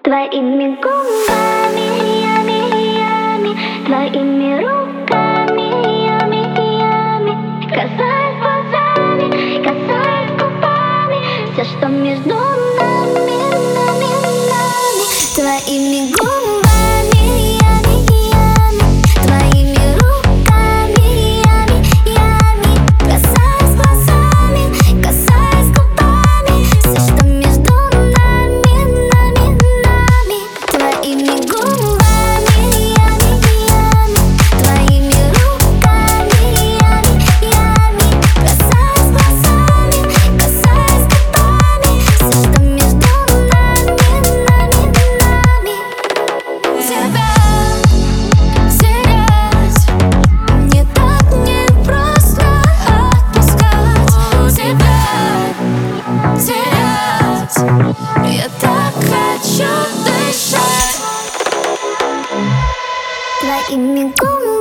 Твоими губами, твоими руками, касаясь глазами, касаясь губами, все, что между нами, твоими губами, твоими руками, касаясь глазами, касаясь губами, все, что между нами, твоими губами, твоими руками, касаясь глазами, касаясь губами, все, что между нами, Тебя терять мне так непросто отпускать. Тебя терять я так хочу дышать. Твоими губами.